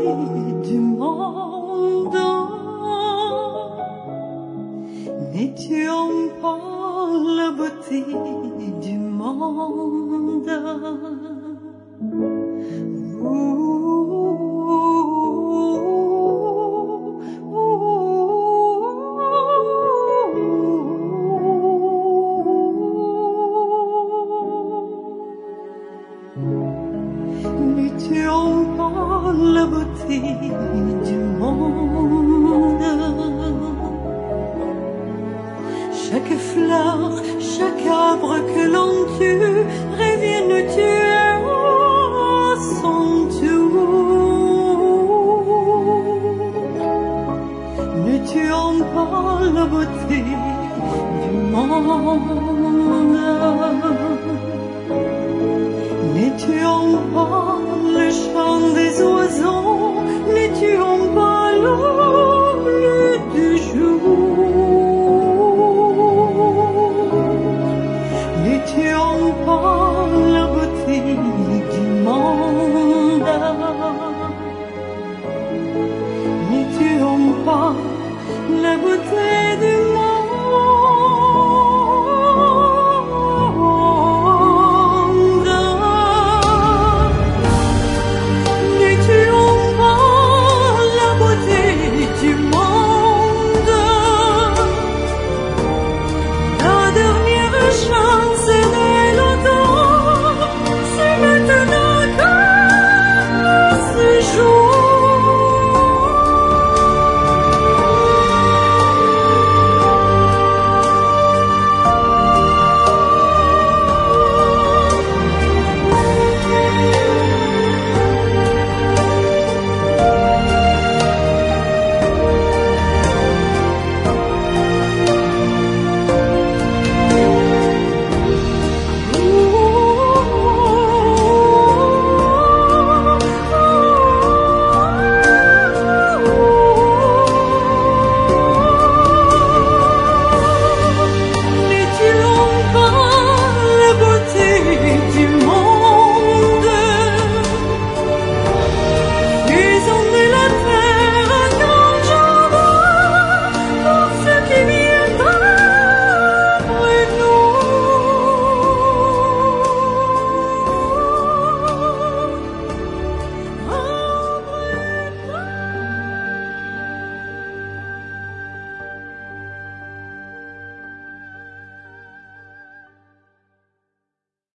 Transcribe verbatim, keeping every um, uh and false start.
du monde. N'étions pas la beauté du monde. N'étions pas la beauté du monde. Chaque fleur, chaque arbre que l'on tue revient nous tuer à son tour. Ne tuons pas la beauté du monde. Ne tuons pas le chant des oiseaux, ne tuons pas l'ombre du jour. Ne tuons pas la beauté du monde.